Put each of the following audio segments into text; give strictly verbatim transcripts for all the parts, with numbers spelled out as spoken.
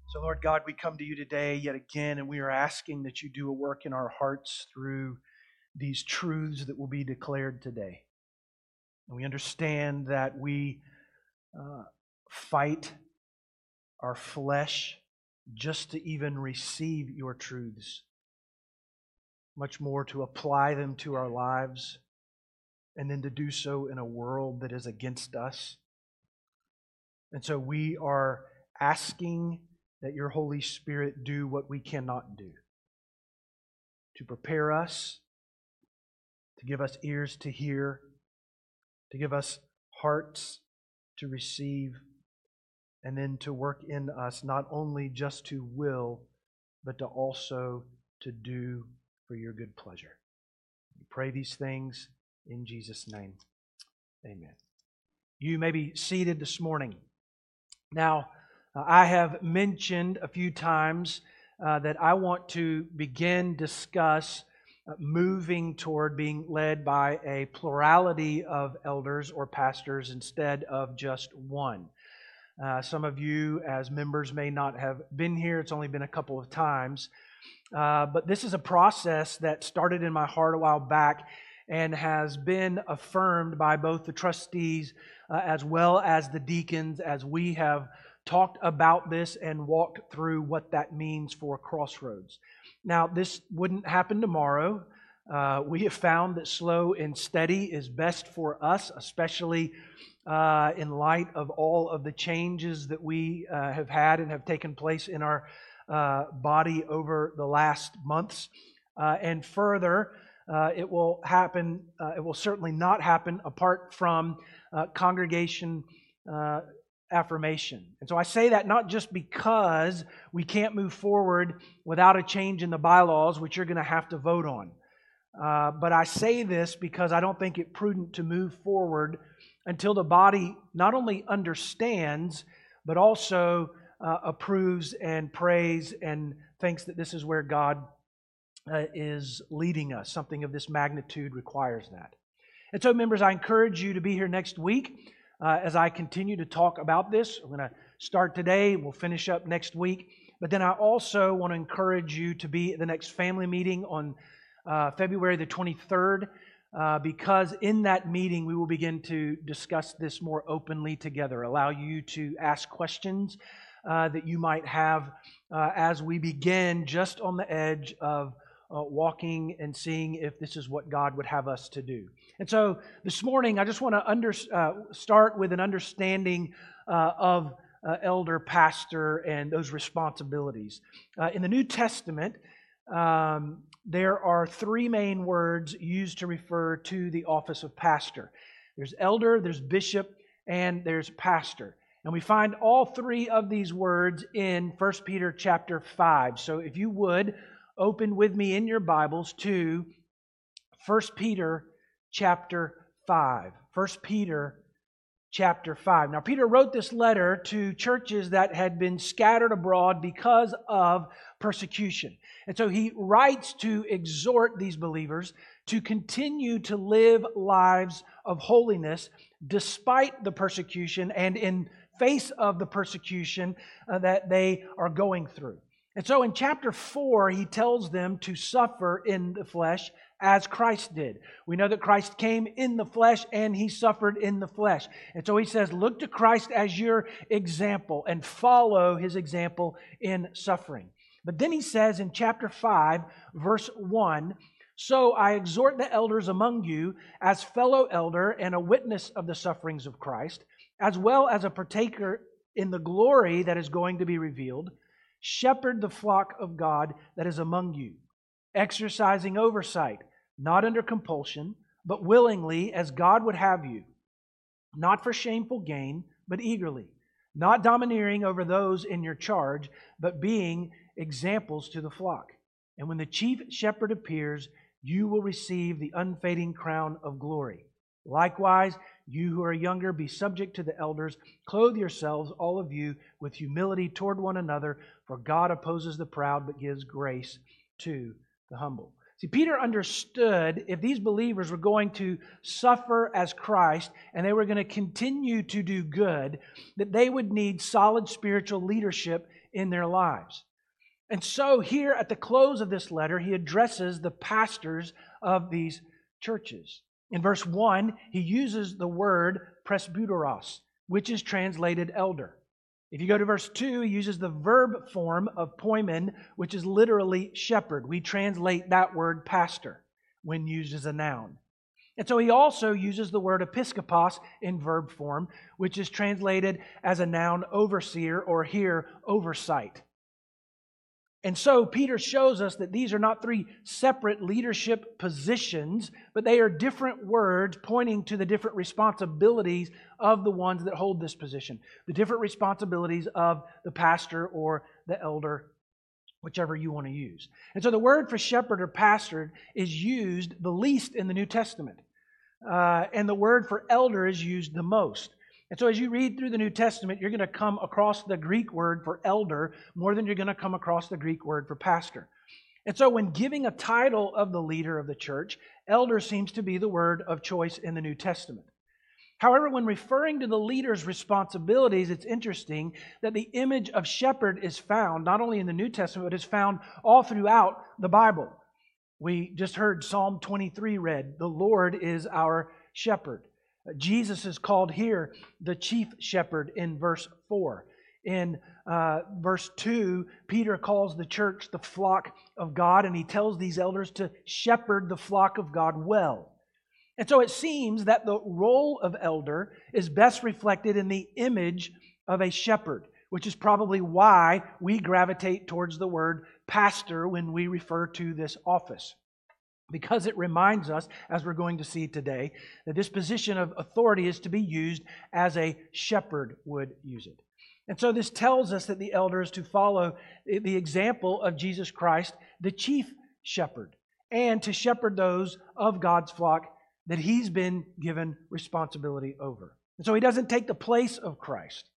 So, Lord God, we come to you today yet again, and we are asking that you do a work in our hearts through these truths that will be declared today. And we understand that we uh, fight our flesh just to even receive your truths, much more to apply them to our lives, and then to do so in a world that is against us. And so we are asking that your Holy Spirit do what we cannot do, to prepare us, to give us ears to hear, to give us hearts to receive, and then to work in us not only just to will, but to also to do for your good pleasure. We pray these things in Jesus' name. Amen. You may be seated this morning. Now, uh, I have mentioned a few times uh, that I want to begin discuss uh, moving toward being led by a plurality of elders or pastors instead of just one. Uh, some of you as members may not have been here. It's only been a couple of times. Uh, but this is a process that started in my heart a while back and has been affirmed by both the trustees uh, as well as the deacons as we have talked about this and walked through what that means for Crossroads. Now, this wouldn't happen tomorrow. Uh, we have found that slow and steady is best for us, especially uh, in light of all of the changes that we uh, have had and have taken place in our uh, body over the last months. Uh, and further, uh, it will happen, uh, it will certainly not happen apart from uh, congregation uh, affirmation. And so I say that not just because we can't move forward without a change in the bylaws, which you're going to have to vote on. Uh, but I say this because I don't think it prudent to move forward until the body not only understands, but also uh, approves and prays and thinks that this is where God uh, is leading us. Something of this magnitude requires that. And so, members, I encourage you to be here next week uh, as I continue to talk about this. I'm going to start today. We'll finish up next week. But then I also want to encourage you to be at the next family meeting on uh, February the twenty-third. Uh, because in that meeting we will begin to discuss this more openly together, allow you to ask questions uh, that you might have uh, as we begin just on the edge of uh, walking and seeing if this is what God would have us to do. And so this morning I just want to under, uh, start with an understanding uh, of uh, elder, pastor, and those responsibilities. Uh, in the New Testament, um, there are three main words used to refer to the office of pastor. There's elder, there's bishop, and there's pastor. And we find all three of these words in First Peter chapter five. So if you would, open with me in your Bibles to First Peter chapter five. First Peter chapter five. Now, Peter wrote this letter to churches that had been scattered abroad because of persecution. And so he writes to exhort these believers to continue to live lives of holiness despite the persecution and in face of the persecution uh, that they are going through. And so in chapter four, he tells them to suffer in the flesh as Christ did. We know that Christ came in the flesh and he suffered in the flesh. And so he says, look to Christ as your example and follow his example in suffering. But then he says in chapter five, verse one, so I exhort the elders among you as fellow elder and a witness of the sufferings of Christ, as well as a partaker in the glory that is going to be revealed. Shepherd the flock of God that is among you, exercising oversight, not under compulsion, but willingly as God would have you, not for shameful gain, but eagerly, not domineering over those in your charge, but being examples to the flock. And when the chief shepherd appears, you will receive the unfading crown of glory. Likewise, you who are younger, be subject to the elders. Clothe yourselves, all of you, with humility toward one another, for God opposes the proud, but gives grace to the humble. See, Peter understood if these believers were going to suffer as Christ and they were going to continue to do good, that they would need solid spiritual leadership in their lives. And so here at the close of this letter, he addresses the pastors of these churches. In verse one, he uses the word presbyteros, which is translated elder. If you go to verse two, he uses the verb form of poimen, which is literally shepherd. We translate that word pastor when used as a noun. And so he also uses the word episkopos in verb form, which is translated as a noun overseer, or here oversight. And so Peter shows us that these are not three separate leadership positions, but they are different words pointing to the different responsibilities of the ones that hold this position. The different responsibilities of the pastor or the elder, whichever you want to use. And so the word for shepherd or pastor is used the least in the New Testament. Uh, and the word for elder is used the most. And so as you read through the New Testament, you're going to come across the Greek word for elder more than you're going to come across the Greek word for pastor. And so when giving a title of the leader of the church, elder seems to be the word of choice in the New Testament. However, when referring to the leader's responsibilities, it's interesting that the image of shepherd is found not only in the New Testament, but is found all throughout the Bible. We just heard Psalm twenty-three read, "The Lord is our shepherd." Jesus is called here the chief shepherd in verse four. In uh, verse two, Peter calls the church the flock of God, and he tells these elders to shepherd the flock of God well. And so it seems that the role of elder is best reflected in the image of a shepherd, which is probably why we gravitate towards the word pastor when we refer to this office. Because it reminds us, as we're going to see today, that this position of authority is to be used as a shepherd would use it. And so this tells us that the elder is to follow the example of Jesus Christ, the chief shepherd, and to shepherd those of God's flock that He's been given responsibility over. And so He doesn't take the place of Christ,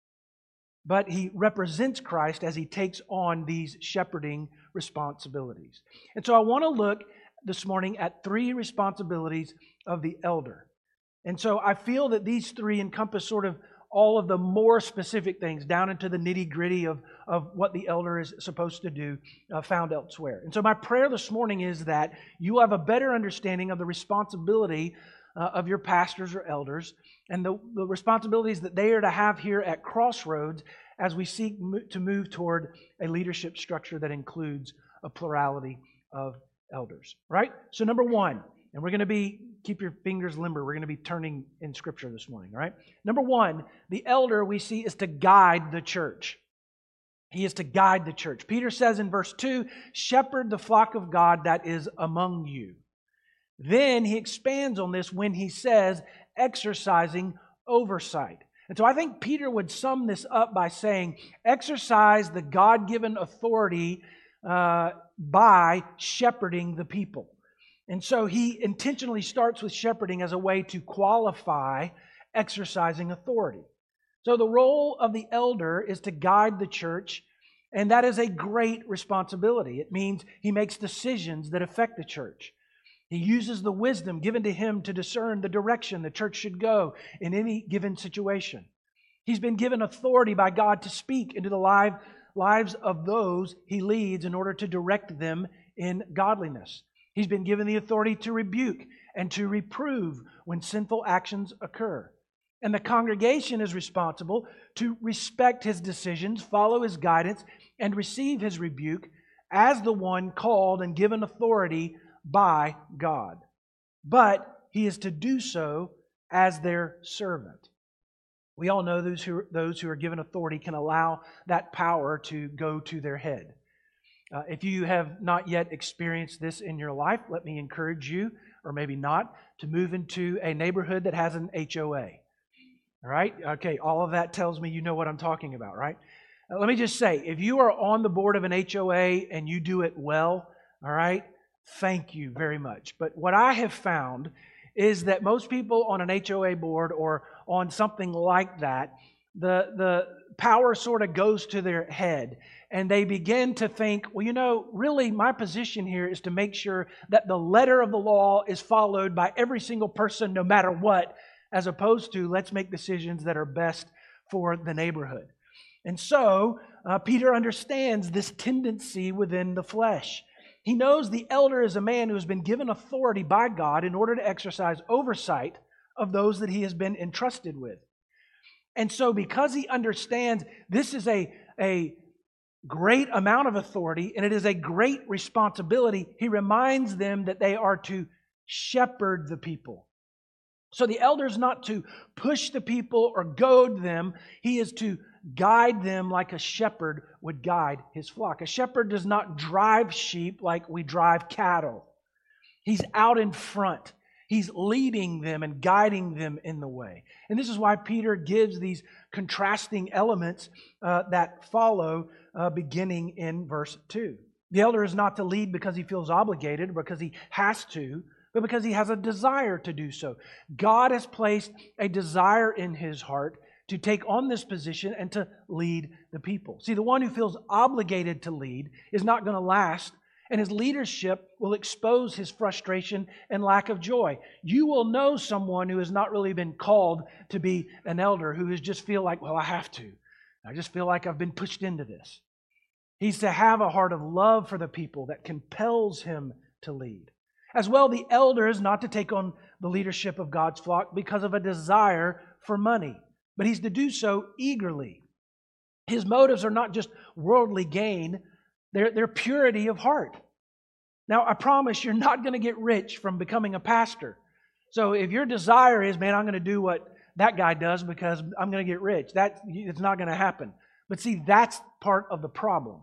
but He represents Christ as He takes on these shepherding responsibilities. And so I want to look this morning at three responsibilities of the elder. And so I feel that these three encompass sort of all of the more specific things down into the nitty-gritty of, of what the elder is supposed to do uh, found elsewhere. And so my prayer this morning is that you have a better understanding of the responsibility uh, of your pastors or elders and the, the responsibilities that they are to have here at Crossroads as we seek mo- to move toward a leadership structure that includes a plurality of elders, right? So number one, and we're going to be, keep your fingers limber, we're going to be turning in Scripture this morning, all right? Number one, the elder we see is to guide the church. He is to guide the church. Peter says in verse two, shepherd the flock of God that is among you. Then he expands on this when he says, exercising oversight. And so I think Peter would sum this up by saying, exercise the God-given authority uh, by shepherding the people. And so he intentionally starts with shepherding as a way to qualify exercising authority. So the role of the elder is to guide the church, and that is a great responsibility. It means he makes decisions that affect the church. He uses the wisdom given to him to discern the direction the church should go in any given situation. He's been given authority by God to speak into the life, lives of those he leads in order to direct them in godliness. He's been given the authority to rebuke and to reprove when sinful actions occur. And the congregation is responsible to respect his decisions, follow his guidance, and receive his rebuke as the one called and given authority by God. But he is to do so as their servant. We all know those who, those who are given authority can allow that power to go to their head. Uh, if you have not yet experienced this in your life, let me encourage you, or maybe not, to move into a neighborhood that has an H O A. All right? Okay, all of that tells me you know what I'm talking about, right? Uh, let me just say, if you are on the board of an H O A and you do it well, all right, thank you very much. But what I have found is that most people on an H O A board or on something like that, the, the power sort of goes to their head. And they begin to think, well, you know, really my position here is to make sure that the letter of the law is followed by every single person no matter what, as opposed to let's make decisions that are best for the neighborhood. And so, uh, Peter understands this tendency within the flesh. He knows the elder is a man who has been given authority by God in order to exercise oversight of those that he has been entrusted with. And so, because he understands this is a, a great amount of authority and it is a great responsibility, he reminds them that they are to shepherd the people. So the elder is not to push the people or goad them. He is to guide them like a shepherd would guide his flock. A shepherd does not drive sheep like we drive cattle. He's out in front. He's leading them and guiding them in the way. And this is why Peter gives these contrasting elements uh, that follow uh, beginning in verse two. The elder is not to lead because he feels obligated, because he has to, but because he has a desire to do so. God has placed a desire in his heart to take on this position and to lead the people. See, the one who feels obligated to lead is not going to last, and his leadership will expose his frustration and lack of joy. You will know someone who has not really been called to be an elder, who is just feel like, well, I have to. I just feel like I've been pushed into this. He's to have a heart of love for the people that compels him to lead. As well, the elder is not to take on the leadership of God's flock because of a desire for money, but he's to do so eagerly. His motives are not just worldly gain, they're, they're purity of heart. Now, I promise you're not going to get rich from becoming a pastor. So if your desire is, man, I'm going to do what that guy does because I'm going to get rich, that, it's not going to happen. But see, that's part of the problem.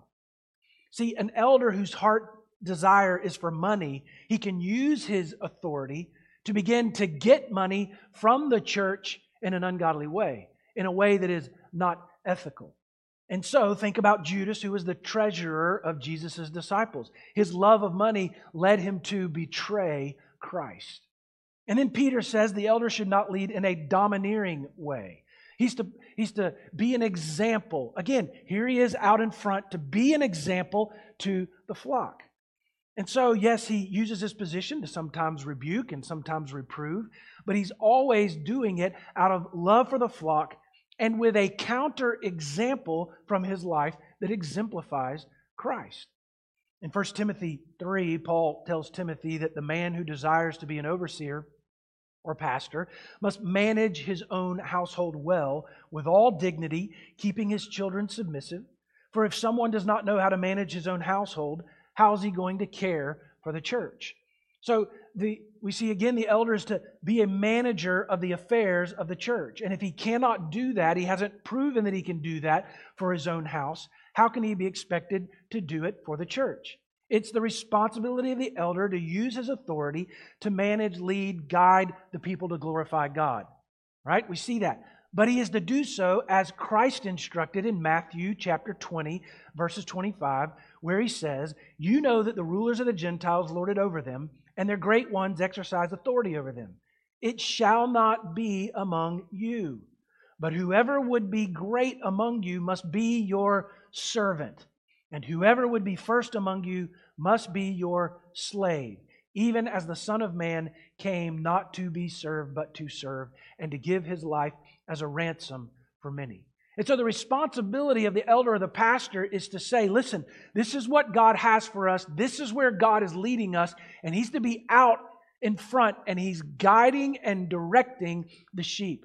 See, an elder whose heart desire is for money, he can use his authority to begin to get money from the church in an ungodly way, in a way that is not ethical. And so think about Judas, who was the treasurer of Jesus' disciples. His love of money led him to betray Christ. And then Peter says the elder should not lead in a domineering way. He's to, he's to be an example. Again, here he is out in front to be an example to the flock. And so, yes, he uses his position to sometimes rebuke and sometimes reprove, but he's always doing it out of love for the flock and with a counter example from his life that exemplifies Christ. In First Timothy three, Paul tells Timothy that the man who desires to be an overseer or pastor must manage his own household well with all dignity, keeping his children submissive. For if someone does not know how to manage his own household, how is he going to care for the church? So the, we see again the elder is to be a manager of the affairs of the church. And if he cannot do that, he hasn't proven that he can do that for his own house, how can he be expected to do it for the church? It's the responsibility of the elder to use his authority to manage, lead, guide the people to glorify God. Right? We see that. But he is to do so as Christ instructed in Matthew chapter twenty, verses twenty-five, where he says, "You know that the rulers of the Gentiles lord it over them, and their great ones exercise authority over them. It shall not be among you. But whoever would be great among you must be your servant. And whoever would be first among you must be your slave, even as the Son of Man came not to be served, but to serve, and to give his life as a ransom for many." And so the responsibility of the elder or the pastor is to say, listen, this is what God has for us. This is where God is leading us. And he's to be out in front, and he's guiding and directing the sheep.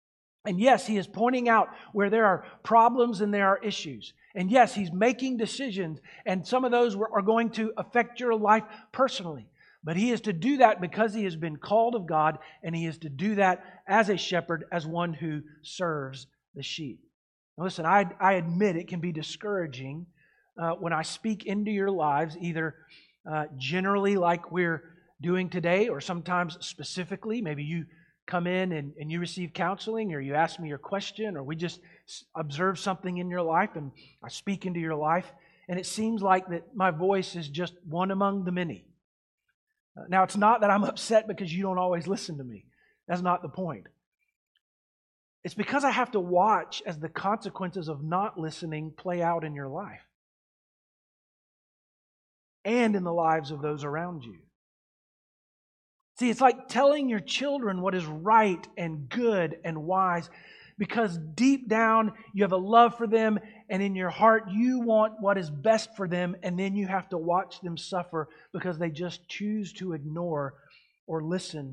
And yes, he is pointing out where there are problems and there are issues. And yes, he's making decisions, and some of those are going to affect your life personally. But he is to do that because he has been called of God, and he is to do that as a shepherd, as one who serves the sheep. Now listen, I, I admit it can be discouraging uh, when I speak into your lives, either uh, generally like we're doing today, or sometimes specifically. Maybe you come in and, and you receive counseling, or you ask me your question, or we just observe something in your life and I speak into your life, and it seems like that my voice is just one among the many. Uh, now, it's not that I'm upset because you don't always listen to me. That's not the point. It's because I have to watch as the consequences of not listening play out in your life and in the lives of those around you. See, it's like telling your children what is right and good and wise because deep down you have a love for them, and in your heart you want what is best for them, and then you have to watch them suffer because they just choose to ignore or listen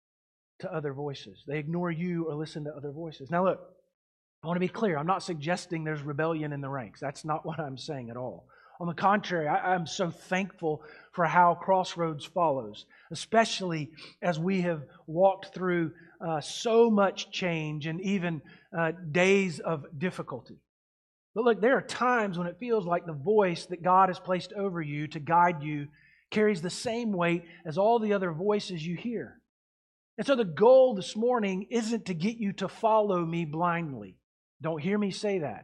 to other voices. They ignore you or listen to other voices. Now look, I want to be clear. I'm not suggesting there's rebellion in the ranks. That's not what I'm saying at all. On the contrary, I, I'm so thankful for how Crossroads follows, especially as we have walked through uh, so much change and even uh, days of difficulty. But look, there are times when it feels like the voice that God has placed over you to guide you carries the same weight as all the other voices you hear. And so the goal this morning isn't to get you to follow me blindly. Don't hear me say that.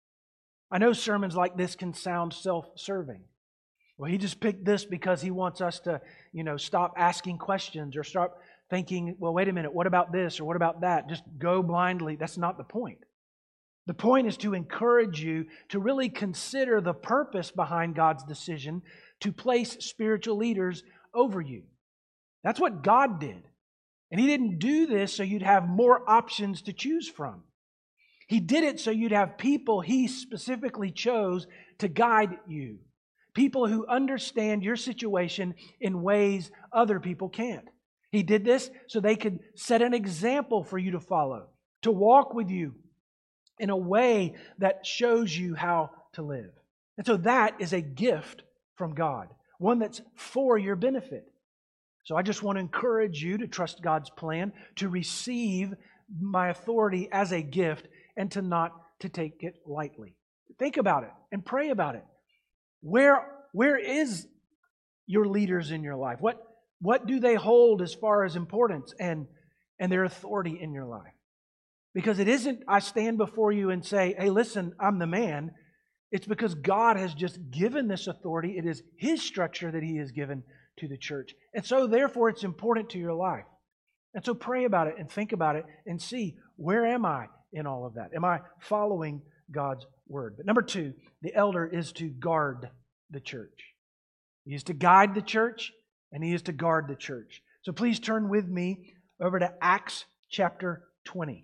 I know sermons like this can sound self-serving. Well, he just picked this because he wants us to, you know, stop asking questions or stop thinking, well, wait a minute, what about this or what about that? Just go blindly. That's not the point. The point is to encourage you to really consider the purpose behind God's decision to place spiritual leaders over you. That's what God did. And He didn't do this so you'd have more options to choose from. He did it so you'd have people He specifically chose to guide you. People who understand your situation in ways other people can't. He did this so they could set an example for you to follow, to walk with you in a way that shows you how to live. And so that is a gift from God, one that's for your benefit. So I just want to encourage you to trust God's plan, to receive my authority as a gift, and to not to take it lightly. Think about it and pray about it. Where, where is your leaders in your life? What, what do they hold as far as importance and, and their authority in your life? Because it isn't I stand before you and say, hey, listen, I'm the man. It's because God has just given this authority. It is His structure that He has given to the church. And so therefore it's important to your life. And so pray about it and think about it and see, where am I in all of that? Am I following God's word? But number two, the elder is to guard the church. He is to guide the church and he is to guard the church. So please turn with me over to Acts chapter twenty.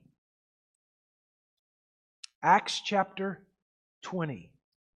Acts chapter twenty.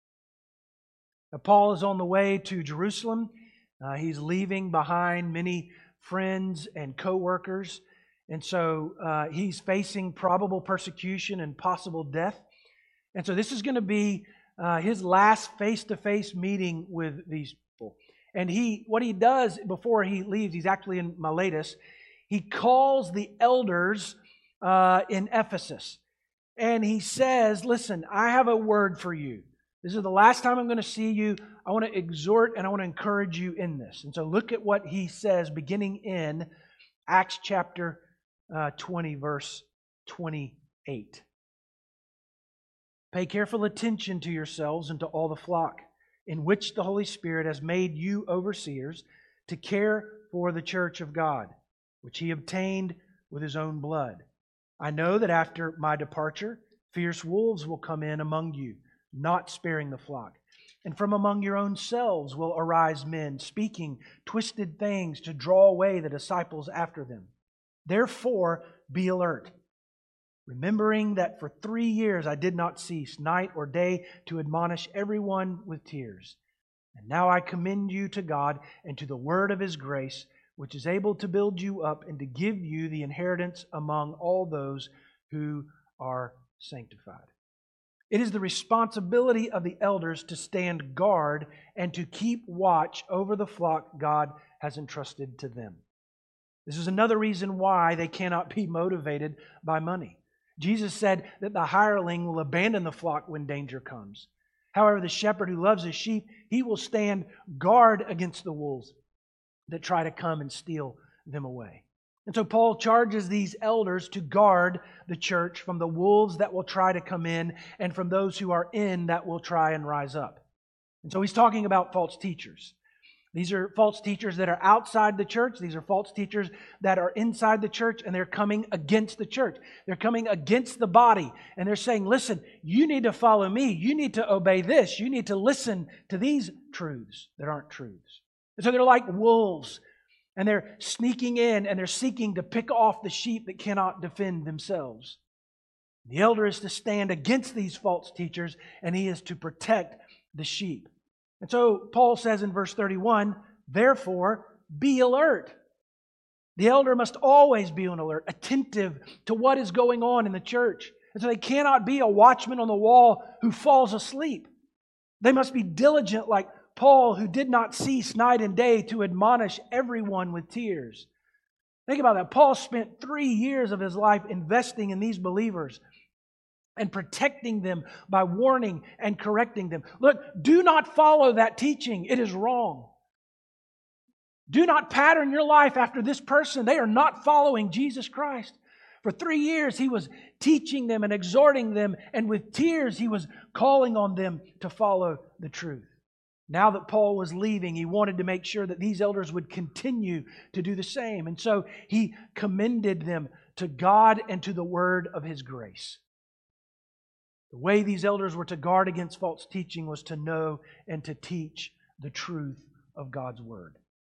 Now, Paul is on the way to Jerusalem. Uh, he's leaving behind many friends and co-workers. And so uh, he's facing probable persecution and possible death. And so this is going to be uh, his last face-to-face meeting with these people. And he, what he does before he leaves, he's actually in Miletus, he calls the elders uh, in Ephesus. And he says, listen, I have a word for you. This is the last time I'm going to see you. I want to exhort and I want to encourage you in this. And so look at what he says beginning in Acts chapter uh, twenty, verse twenty-eight. Pay careful attention to yourselves and to all the flock, in which the Holy Spirit has made you overseers to care for the church of God, which He obtained with His own blood. I know that after my departure, fierce wolves will come in among you, not sparing the flock. And from among your own selves will arise men, speaking twisted things to draw away the disciples after them. Therefore, be alert, remembering that for three years I did not cease, night or day, to admonish everyone with tears. And now I commend you to God and to the word of His grace, which is able to build you up and to give you the inheritance among all those who are sanctified. It is the responsibility of the elders to stand guard and to keep watch over the flock God has entrusted to them. This is another reason why they cannot be motivated by money. Jesus said that the hireling will abandon the flock when danger comes. However, the shepherd who loves his sheep, he will stand guard against the wolves that try to come and steal them away. And so Paul charges these elders to guard the church from the wolves that will try to come in and from those who are in that will try and rise up. And so he's talking about false teachers. These are false teachers that are outside the church. These are false teachers that are inside the church, and they're coming against the church. They're coming against the body, and they're saying, listen, you need to follow me. You need to obey this. You need to listen to these truths that aren't truths. And so they're like wolves, and they're sneaking in, and they're seeking to pick off the sheep that cannot defend themselves. The elder is to stand against these false teachers, and he is to protect the sheep. And so Paul says in verse thirty-one, therefore, be alert. The elder must always be on alert, attentive to what is going on in the church. And so they cannot be a watchman on the wall who falls asleep. They must be diligent like Paul, who did not cease night and day to admonish everyone with tears. Think about that. Paul spent three years of his life investing in these believers and protecting them by warning and correcting them. Look, do not follow that teaching. It is wrong. Do not pattern your life after this person. They are not following Jesus Christ. For three years, he was teaching them and exhorting them, and with tears, he was calling on them to follow the truth. Now that Paul was leaving, he wanted to make sure that these elders would continue to do the same. And so he commended them to God and to the word of His grace. The way these elders were to guard against false teaching was to know and to teach the truth of God's word.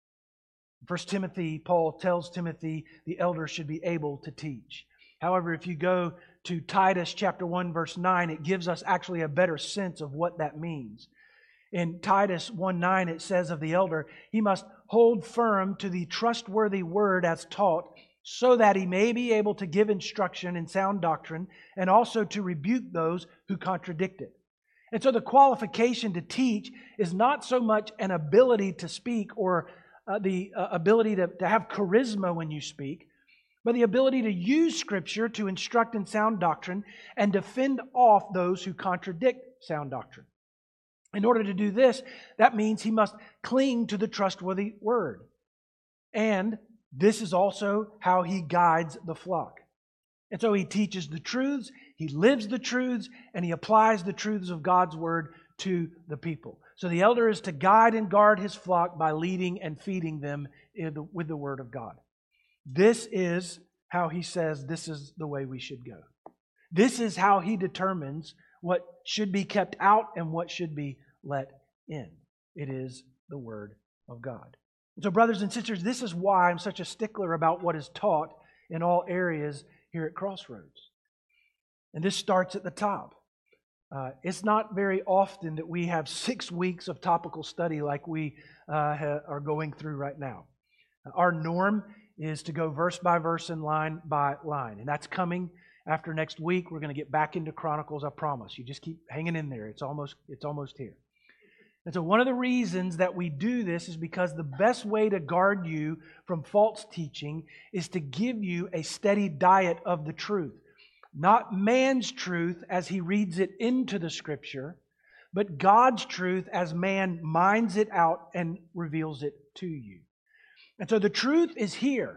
In First Timothy, Paul tells Timothy the elders should be able to teach. However, if you go to Titus chapter one, verse nine, it gives us actually a better sense of what that means. In Titus one nine, it says of the elder, he must hold firm to the trustworthy word as taught, so that he may be able to give instruction in sound doctrine and also to rebuke those who contradict it. And so the qualification to teach is not so much an ability to speak or uh, the uh, ability to, to have charisma when you speak, but the ability to use Scripture to instruct in sound doctrine and defend off those who contradict sound doctrine. In order to do this, that means he must cling to the trustworthy word. And this is also how he guides the flock. And so he teaches the truths, he lives the truths, and he applies the truths of God's word to the people. So the elder is to guide and guard his flock by leading and feeding them with the word of God. This is how he says this is the way we should go. This is how he determines what should be kept out and what should be let in. It is the word of God. So, brothers and sisters, this is why I'm such a stickler about what is taught in all areas here at Crossroads. And this starts at the top. Uh, it's not very often that we have six weeks of topical study like we uh, ha- are going through right now. Our norm is to go verse by verse and line by line. And that's coming after next week. We're going to get back into Chronicles, I promise. You just keep hanging in there. It's almost, it's almost here. And so one of the reasons that we do this is because the best way to guard you from false teaching is to give you a steady diet of the truth. Not man's truth as he reads it into the Scripture, but God's truth as man minds it out and reveals it to you. And so the truth is here.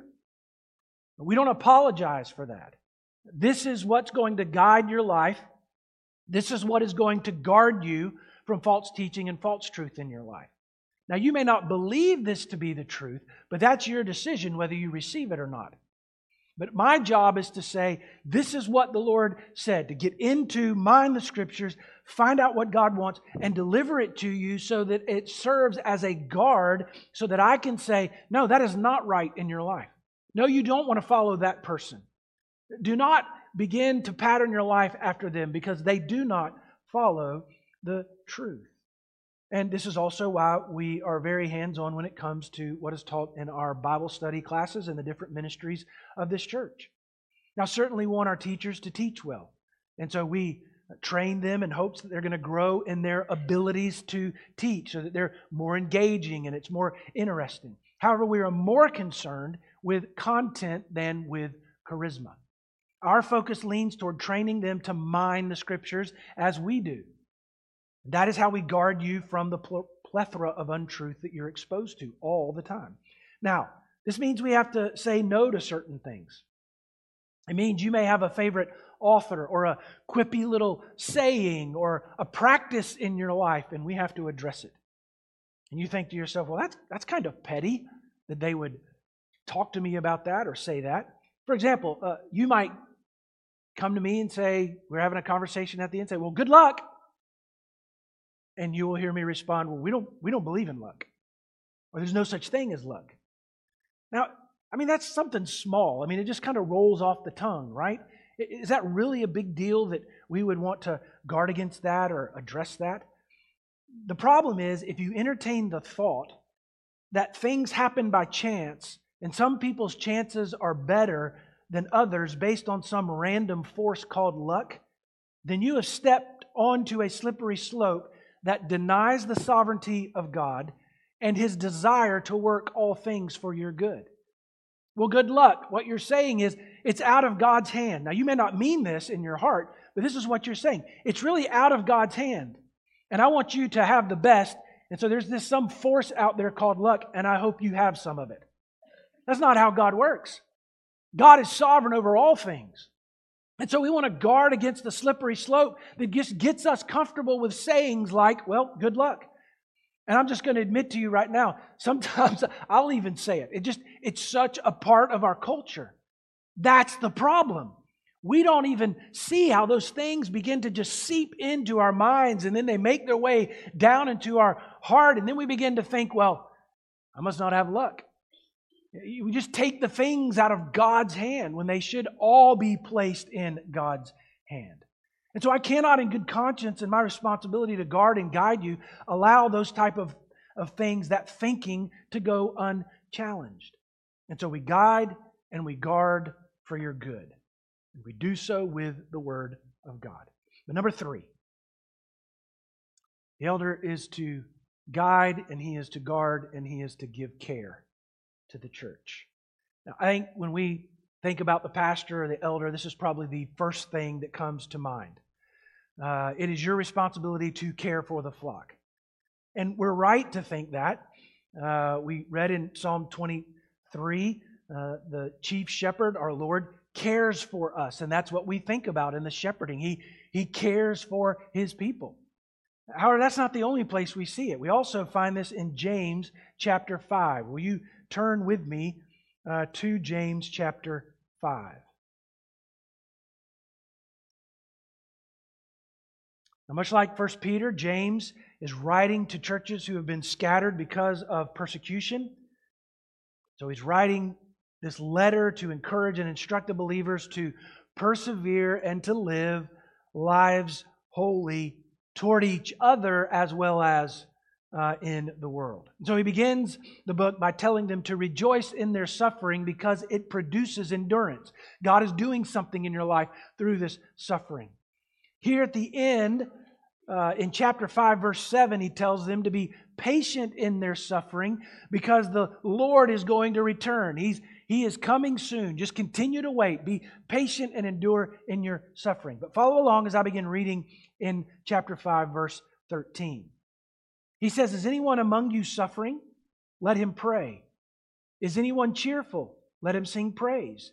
We don't apologize for that. This is what's going to guide your life. This is what is going to guard you from false teaching and false truth in your life. Now, you may not believe this to be the truth, but that's your decision whether you receive it or not. But my job is to say, this is what the Lord said, to get into, mine the Scriptures, find out what God wants, and deliver it to you so that it serves as a guard so that I can say, no, that is not right in your life. No, you don't want to follow that person. Do not begin to pattern your life after them because they do not follow the truth. And this is also why we are very hands-on when it comes to what is taught in our Bible study classes and the different ministries of this church. Now, certainly we want our teachers to teach well. And so we train them in hopes that they're going to grow in their abilities to teach so that they're more engaging and it's more interesting. However, we are more concerned with content than with charisma. Our focus leans toward training them to mine the Scriptures as we do. That is how we guard you from the plethora of untruth that you're exposed to all the time. Now, this means we have to say no to certain things. It means you may have a favorite author or a quippy little saying or a practice in your life, and we have to address it. And you think to yourself, well, that's, that's kind of petty that they would talk to me about that or say that. For example, uh, you might come to me and say, we're having a conversation at the end, say, well, good luck. And you will hear me respond, well, we don't, we don't believe in luck. Or there's no such thing as luck. Now, I mean, that's something small. I mean, it just kind of rolls off the tongue, right? Is that really a big deal that we would want to guard against that or address that? The problem is, if you entertain the thought that things happen by chance, and some people's chances are better than others based on some random force called luck, then you have stepped onto a slippery slope that denies the sovereignty of God and His desire to work all things for your good. Well, good luck. What you're saying is it's out of God's hand. Now, you may not mean this in your heart, but this is what you're saying. It's really out of God's hand. And I want you to have the best. And so there's this some force out there called luck, and I hope you have some of it. That's not how God works. God is sovereign over all things. And so we want to guard against the slippery slope that just gets us comfortable with sayings like, well, good luck. And I'm just going to admit to you right now, sometimes I'll even say it. It just, it's such a part of our culture. That's the problem. We don't even see how those things begin to just seep into our minds, and then they make their way down into our heart, and then we begin to think, well, I must not have luck. We just take the things out of God's hand when they should all be placed in God's hand. And so I cannot, in good conscience and my responsibility to guard and guide you, allow those type of, of things, that thinking, to go unchallenged. And so we guide and we guard for your good. And we do so with the Word of God. But number three, the elder is to guide and he is to guard and he is to give care to the church. Now, I think when we think about the pastor or the elder, this is probably the first thing that comes to mind. Uh, it is your responsibility to care for the flock. And we're right to think that. Uh, we read in Psalm twenty-three, uh, the chief shepherd, our Lord, cares for us. And that's what we think about in the shepherding. He, he cares for His people. However, that's not the only place we see it. We also find this in James chapter five. Will you turn with me uh, to James chapter five? Now, much like First Peter, James is writing to churches who have been scattered because of persecution. So he's writing this letter to encourage and instruct the believers to persevere and to live lives holy toward each other as well as uh, in the world. So he begins the book by telling them to rejoice in their suffering because it produces endurance. God is doing something in your life through this suffering. Here at the end, uh, in chapter five, verse seven, he tells them to be patient in their suffering because the Lord is going to return. He's, he is coming soon. Just continue to wait. Be patient and endure in your suffering. But follow along as I begin reading in chapter five, verse thirteen. He says, "Is anyone among you suffering? Let him pray. Is anyone cheerful? Let him sing praise.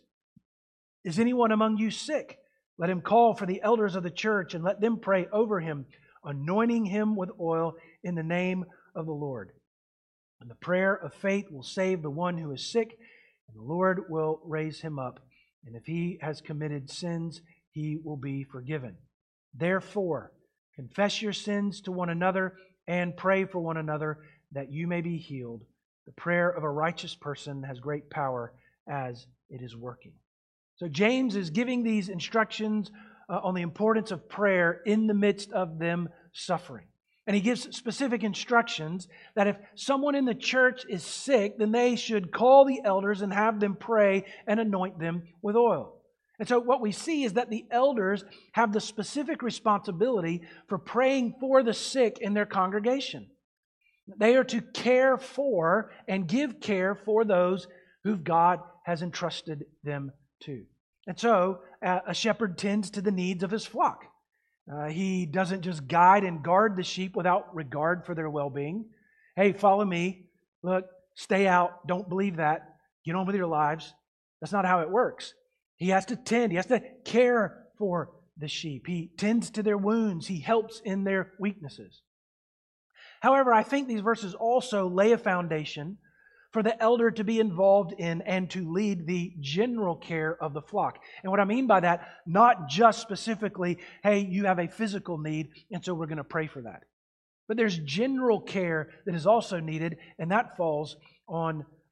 Is anyone among you sick? Let him call for the elders of the church and let them pray over him, anointing him with oil in the name of the Lord. And the prayer of faith will save the one who is sick, and the Lord will raise him up. And if he has committed sins, he will be forgiven. Therefore, confess your sins to one another and pray for one another that you may be healed. The prayer of a righteous person has great power as it is working." So James is giving these instructions uh, on the importance of prayer in the midst of them suffering. And he gives specific instructions that if someone in the church is sick, then they should call the elders and have them pray and anoint them with oil. And so what we see is that the elders have the specific responsibility for praying for the sick in their congregation. They are to care for and give care for those who God has entrusted them to. And so uh, a shepherd tends to the needs of his flock. Uh, he doesn't just guide and guard the sheep without regard for their well-being. Hey, follow me. Look, stay out. Don't believe that. Get on with your lives. That's not how it works. He has to tend. He has to care for the sheep. He tends to their wounds. He helps in their weaknesses. However, I think these verses also lay a foundation for the elder to be involved in and to lead the general care of the flock. And what I mean by that, not just specifically, hey, you have a physical need, and so we're going to pray for that. But there's general care that is also needed, and that falls on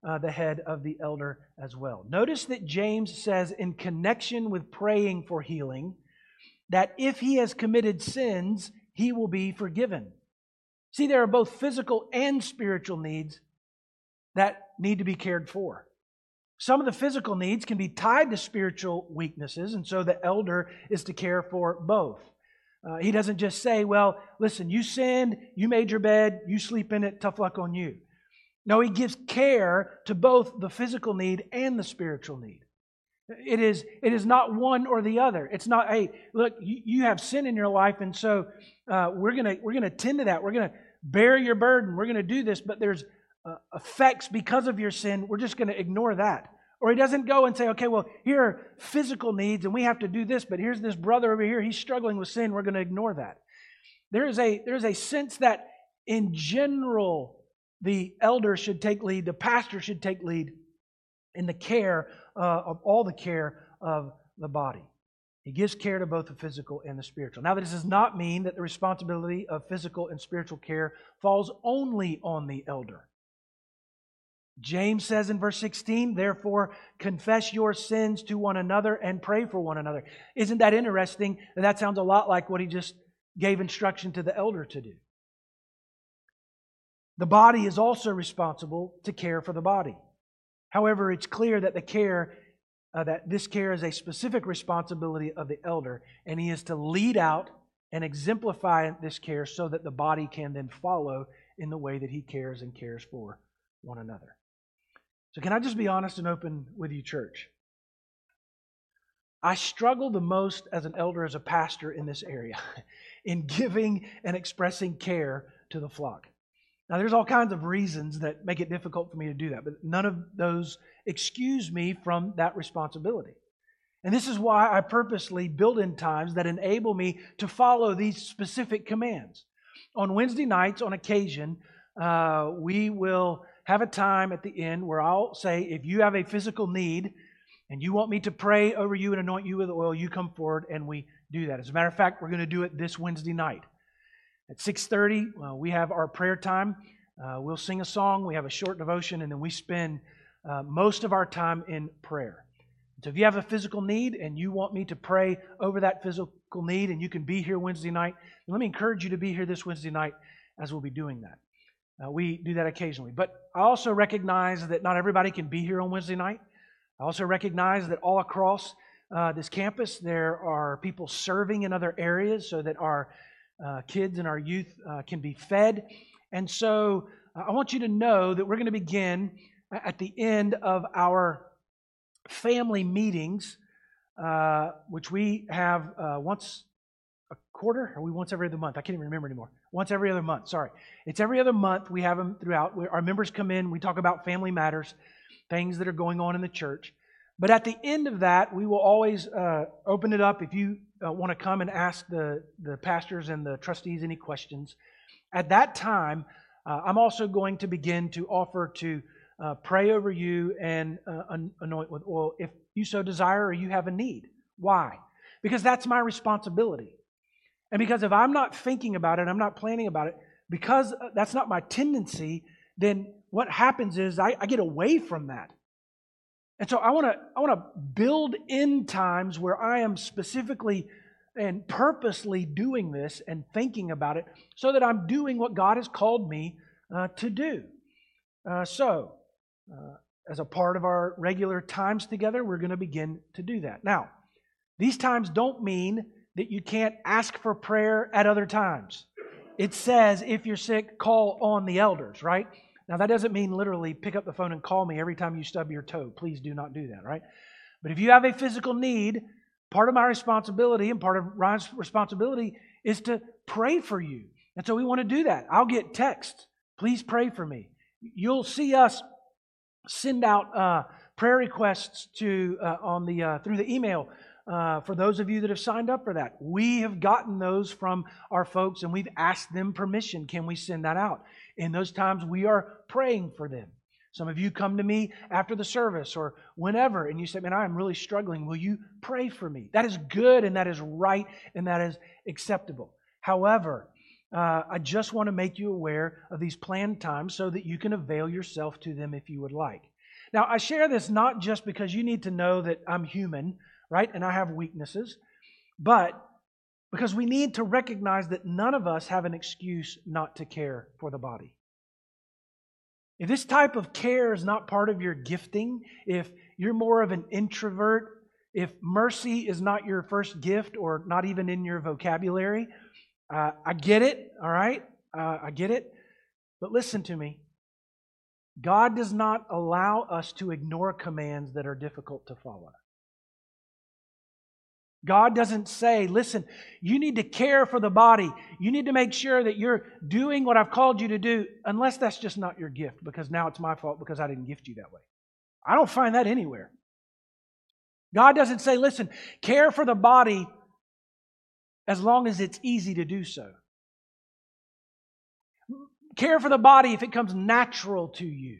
uh, the head of the elder as well. Notice that James says, in connection with praying for healing, that if he has committed sins, he will be forgiven. See, there are both physical and spiritual needs that need to be cared for. Some of the physical needs can be tied to spiritual weaknesses, and so the elder is to care for both. Uh, he doesn't just say, well, listen, you sinned, you made your bed, you sleep in it, tough luck on you. No, he gives care to both the physical need and the spiritual need. It is, it is not one or the other. It's not, hey, look, you, you have sin in your life, and so uh, we're gonna we're gonna tend to that. We're gonna bear your burden. We're gonna do this, but there's uh, effects because of your sin. We're just gonna ignore that. Or he doesn't go and say, okay, well, here are physical needs, and we have to do this, but here's this brother over here. He's struggling with sin. We're gonna ignore that. There is a there is a sense that in general, the elder should take lead. The pastor should take lead in the care uh, of all the care of the body. He gives care to both the physical and the spiritual. Now, this does not mean that the responsibility of physical and spiritual care falls only on the elder. James says in verse sixteen, therefore, confess your sins to one another and pray for one another. Isn't that interesting? That sounds a lot like what he just gave instruction to the elder to do. The body is also responsible to care for the body. However, it's clear that the care, uh, that this care is a specific responsibility of the elder, and he is to lead out and exemplify this care so that the body can then follow in the way that he cares and cares for one another. So can I just be honest and open with you, church? I struggle the most as an elder, as a pastor in this area, in giving and expressing care to the flock. Now, there's all kinds of reasons that make it difficult for me to do that, but none of those excuse me from that responsibility. And this is why I purposely build in times that enable me to follow these specific commands. On Wednesday nights, on occasion, uh, we will have a time at the end where I'll say, if you have a physical need and you want me to pray over you and anoint you with oil, you come forward and we do that. As a matter of fact, we're going to do it this Wednesday night. At six thirty, uh, we have our prayer time. Uh, we'll sing a song, we have a short devotion, and then we spend uh, most of our time in prayer. So if you have a physical need and you want me to pray over that physical need and you can be here Wednesday night, then let me encourage you to be here this Wednesday night as we'll be doing that. Uh, we do that occasionally. But I also recognize that not everybody can be here on Wednesday night. I also recognize that all across uh, this campus there are people serving in other areas so that our Uh, kids and our youth uh, can be fed. And so uh, I want you to know that we're going to begin at the end of our family meetings, uh, which we have uh, once a quarter, or we once every other month? I can't even remember anymore. Once every other month, sorry. It's every other month. We have them throughout. We, our members come in. We talk about family matters, things that are going on in the church. But at the end of that, we will always uh, open it up if you uh, want to come and ask the, the pastors and the trustees any questions. At that time, uh, I'm also going to begin to offer to uh, pray over you and uh, anoint with oil if you so desire or you have a need. Why? Because that's my responsibility. And because if I'm not thinking about it, I'm not planning about it, because that's not my tendency, then what happens is I, I get away from that. And so I want to I want to build in times where I am specifically and purposely doing this and thinking about it so that I'm doing what God has called me uh, to do. Uh, so, uh, as a part of our regular times together, we're going to begin to do that. Now, these times don't mean that you can't ask for prayer at other times. It says if you're sick, call on the elders, right? Now, that doesn't mean literally pick up the phone and call me every time you stub your toe. Please do not do that, right? But if you have a physical need, part of my responsibility and part of Ryan's responsibility is to pray for you. And so we want to do that. I'll get texts. Please pray for me. You'll see us send out uh, prayer requests to uh, on the uh, through the email uh, for those of you that have signed up for that. We have gotten those from our folks and we've asked them permission. Can we send that out? In those times, we are praying for them. Some of you come to me after the service or whenever, and you say, man, I'm really struggling. Will you pray for me? That is good, and that is right, and that is acceptable. However, uh, I just want to make you aware of these planned times so that you can avail yourself to them if you would like. Now, I share this not just because you need to know that I'm human, right, and I have weaknesses, but because we need to recognize that none of us have an excuse not to care for the body. If this type of care is not part of your gifting, if you're more of an introvert, if mercy is not your first gift or not even in your vocabulary, uh, I get it, all right? Uh, I get it. But listen to me. God does not allow us to ignore commands that are difficult to follow. God doesn't say, listen, you need to care for the body. You need to make sure that you're doing what I've called you to do, unless that's just not your gift, because now it's my fault because I didn't gift you that way. I don't find that anywhere. God doesn't say, listen, care for the body as long as it's easy to do so. Care for the body if it comes natural to you.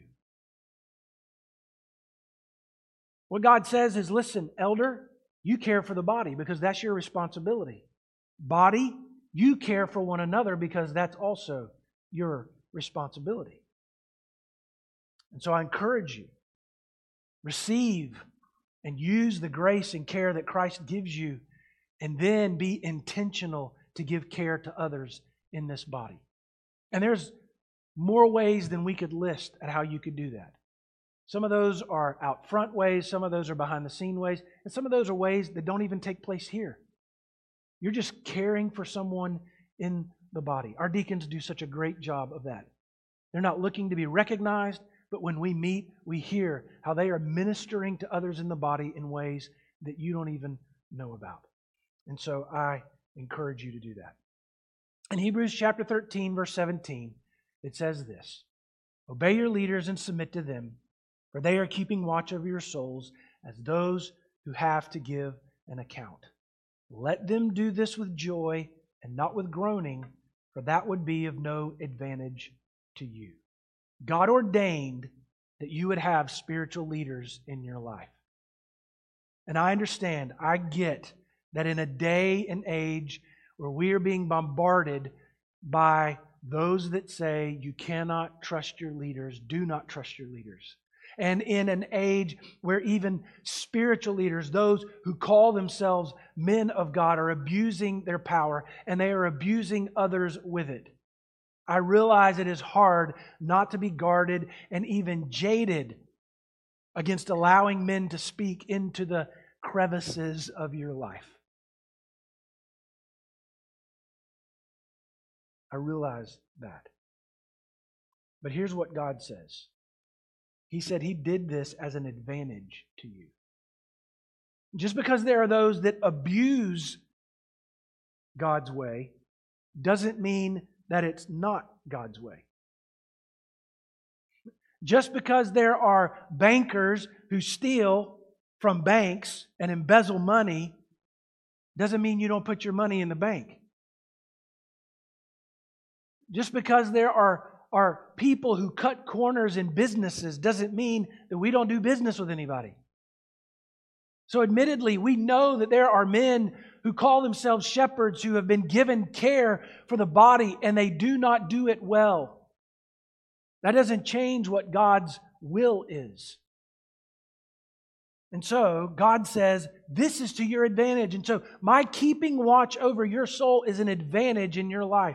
What God says is, listen, elder, you care for the body because that's your responsibility. Body, you care for one another because that's also your responsibility. And so I encourage you, receive and use the grace and care that Christ gives you, and then be intentional to give care to others in this body. And there's more ways than we could list at how you could do that. Some of those are out front ways, some of those are behind the scene ways, and some of those are ways that don't even take place here. You're just caring for someone in the body. Our deacons do such a great job of that. They're not looking to be recognized, but when we meet, we hear how they are ministering to others in the body in ways that you don't even know about. And so I encourage you to do that. In Hebrews chapter thirteen, verse seventeen, it says this, obey your leaders and submit to them, for they are keeping watch over your souls as those who have to give an account. Let them do this with joy and not with groaning, for that would be of no advantage to you. God ordained that you would have spiritual leaders in your life. And I understand, I get that in a day and age where we are being bombarded by those that say you cannot trust your leaders, do not trust your leaders. And in an age where even spiritual leaders, those who call themselves men of God, are abusing their power and they are abusing others with it. I realize it is hard not to be guarded and even jaded against allowing men to speak into the crevices of your life. I realize that. But here's what God says. He said He did this as an advantage to you. Just because there are those that abuse God's way doesn't mean that it's not God's way. Just because there are bankers who steal from banks and embezzle money doesn't mean you don't put your money in the bank. Just because there are, are people who cut corners in businesses doesn't mean that we don't do business with anybody. So admittedly, we know that there are men who call themselves shepherds who have been given care for the body and they do not do it well. That doesn't change what God's will is. And so God says, this is to your advantage. And so my keeping watch over your soul is an advantage in your life.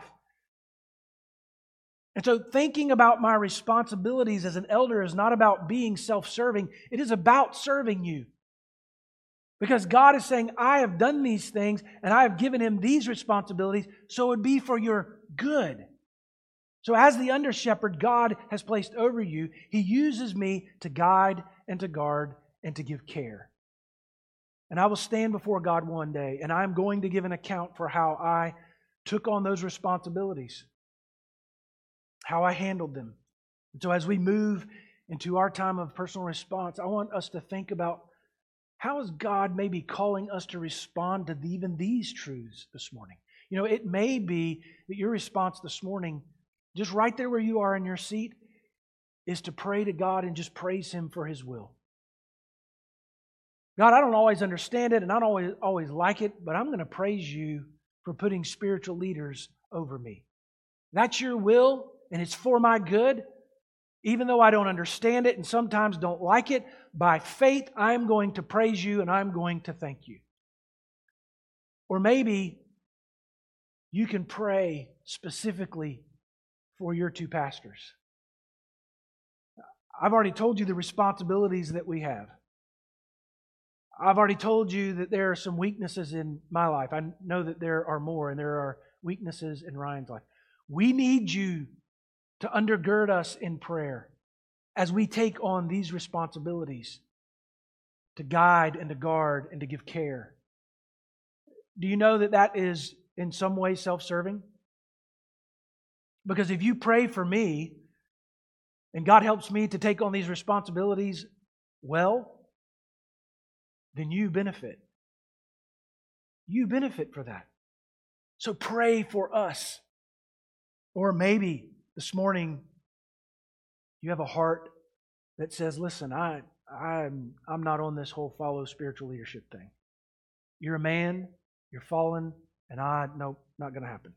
And so thinking about my responsibilities as an elder is not about being self-serving. It is about serving you. Because God is saying, I have done these things and I have given him these responsibilities, so it would be for your good. So as the under shepherd God has placed over you, He uses me to guide and to guard and to give care. And I will stand before God one day and I'm going to give an account for how I took on those responsibilities, how I handled them. And so as we move into our time of personal response, I want us to think about, how is God maybe calling us to respond to even these truths this morning? You know, it may be that your response this morning, just right there where you are in your seat, is to pray to God and just praise Him for His will. God, I don't always understand it and I don't always, always like it, but I'm going to praise You for putting spiritual leaders over me. That's Your will and it's for my good. Even though I don't understand it and sometimes don't like it, by faith I'm going to praise you and I'm going to thank you. Or maybe you can pray specifically for your two pastors. I've already told you the responsibilities that we have. I've already told you that there are some weaknesses in my life. I know that there are more, and there are weaknesses in Ryan's life. We need you to undergird us in prayer as we take on these responsibilities to guide and to guard and to give care. Do you know that that is in some way self-serving? Because if you pray for me and God helps me to take on these responsibilities well, then you benefit. You benefit for that. So pray for us. Or maybe this morning you have a heart that says, listen, I, I'm, I'm not on this whole follow spiritual leadership thing. You're a man, you're fallen, and I, nope, not going to happen.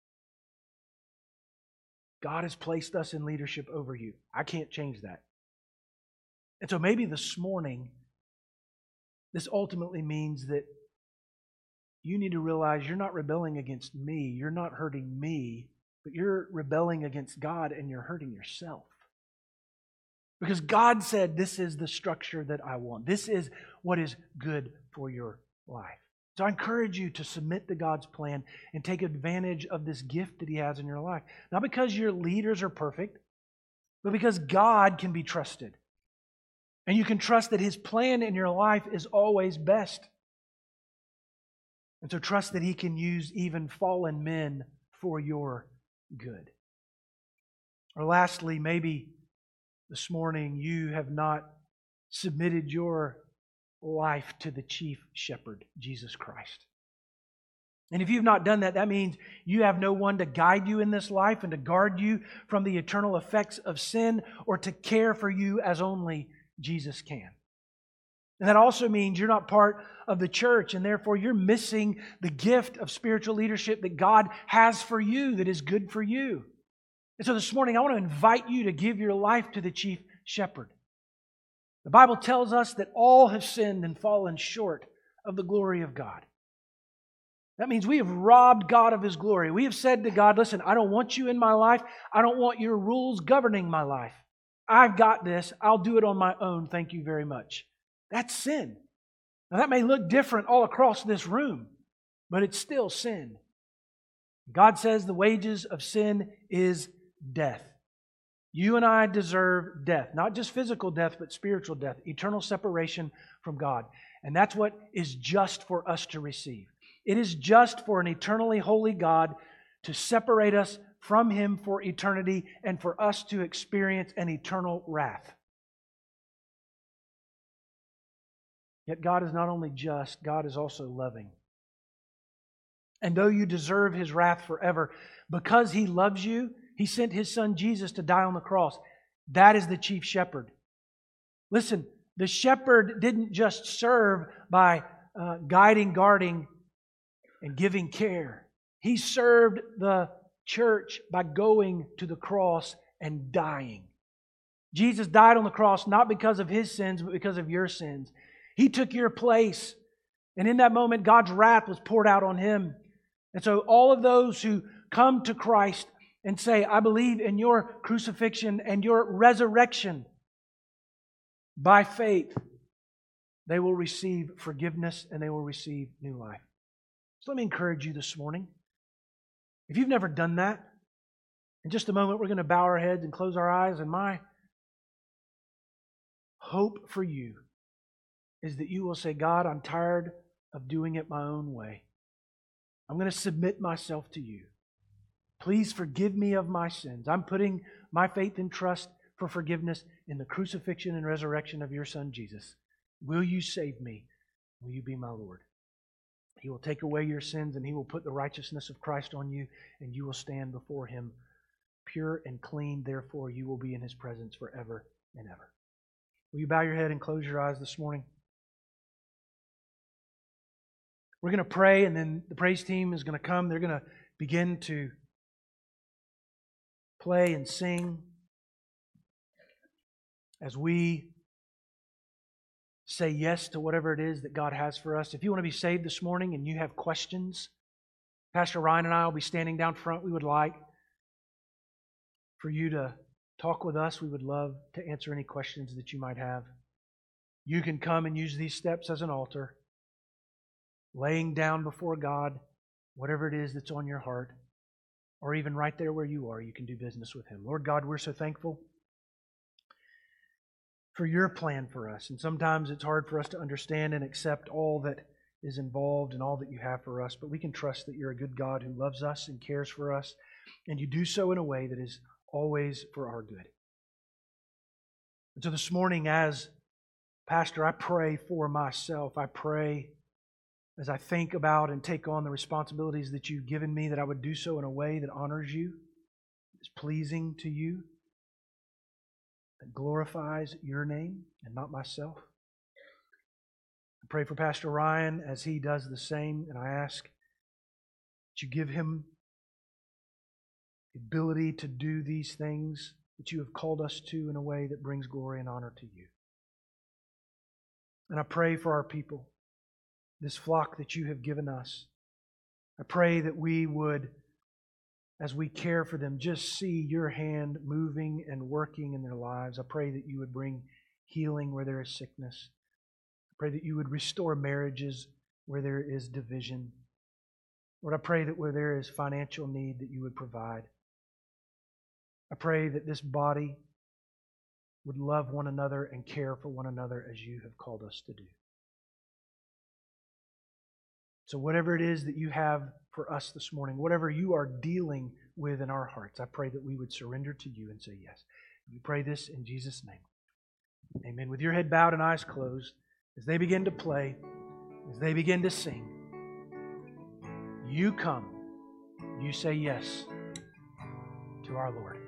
God has placed us in leadership over you. I can't change that. And so maybe this morning, this ultimately means that you need to realize you're not rebelling against me, you're not hurting me, but you're rebelling against God and you're hurting yourself. Because God said, this is the structure that I want. This is what is good for your life. So I encourage you to submit to God's plan and take advantage of this gift that He has in your life. Not because your leaders are perfect, but because God can be trusted. And you can trust that His plan in your life is always best. And so trust that He can use even fallen men for your good. Or lastly, maybe this morning you have not submitted your life to the chief shepherd, Jesus Christ. And if you've not done that, that means you have no one to guide you in this life and to guard you from the eternal effects of sin or to care for you as only Jesus can. And that also means you're not part of the church, and therefore you're missing the gift of spiritual leadership that God has for you, that is good for you. And so this morning I want to invite you to give your life to the chief shepherd. The Bible tells us that all have sinned and fallen short of the glory of God. That means we have robbed God of His glory. We have said to God, listen, I don't want you in my life. I don't want your rules governing my life. I've got this. I'll do it on my own. Thank you very much. That's sin. Now that may look different all across this room, but it's still sin. God says the wages of sin is death. You and I deserve death, not just physical death, but spiritual death, eternal separation from God. And that's what is just for us to receive. It is just for an eternally holy God to separate us from Him for eternity and for us to experience an eternal wrath. Yet God is not only just, God is also loving. And though you deserve His wrath forever, because He loves you, He sent His Son Jesus to die on the cross. That is the chief shepherd. Listen, the shepherd didn't just serve by uh, guiding, guarding, and giving care. He served the church by going to the cross and dying. Jesus died on the cross not because of His sins, but because of your sins. He took your place. And in that moment, God's wrath was poured out on Him. And so all of those who come to Christ and say, I believe in your crucifixion and your resurrection, by faith, they will receive forgiveness and they will receive new life. So let me encourage you this morning. If you've never done that, in just a moment we're going to bow our heads and close our eyes, and my hope for you is that you will say, God, I'm tired of doing it my own way. I'm going to submit myself to you. Please forgive me of my sins. I'm putting my faith and trust for forgiveness in the crucifixion and resurrection of your Son, Jesus. Will you save me? Will you be my Lord? He will take away your sins and He will put the righteousness of Christ on you, and you will stand before Him pure and clean. Therefore, you will be in His presence forever and ever. Will you bow your head and close your eyes this morning? We're going to pray, and then the praise team is going to come. They're going to begin to play and sing. as we say yes to whatever it is that God has for us. If you want to be saved this morning and you have questions, Pastor Ryan and I will be standing down front. We would like for you to talk with us. We would love to answer any questions that you might have. You can come and use these steps as an altar, laying down before God whatever it is that's on your heart, or even right there where you are, you can do business with Him. Lord God, we're so thankful for your plan for us. And sometimes it's hard for us to understand and accept all that is involved and all that you have for us. But we can trust that you're a good God who loves us and cares for us. And you do so in a way that is always for our good. And so this morning, as pastor, I pray for myself. I pray as I think about and take on the responsibilities that you've given me, that I would do so in a way that honors you, is pleasing to you, that glorifies your name and not myself. I pray for Pastor Ryan as he does the same, and I ask that you give him the ability to do these things that you have called us to in a way that brings glory and honor to you. And I pray for our people, this flock that you have given us. I pray that we would, as we care for them, just see your hand moving and working in their lives. I pray that you would bring healing where there is sickness. I pray that you would restore marriages where there is division. Lord, I pray that where there is financial need, that you would provide. I pray that this body would love one another and care for one another as you have called us to do. So whatever it is that you have for us this morning, whatever you are dealing with in our hearts, I pray that we would surrender to you and say yes. We pray this in Jesus' name. Amen. With your head bowed and eyes closed, as they begin to play, as they begin to sing, you come, you say yes to our Lord.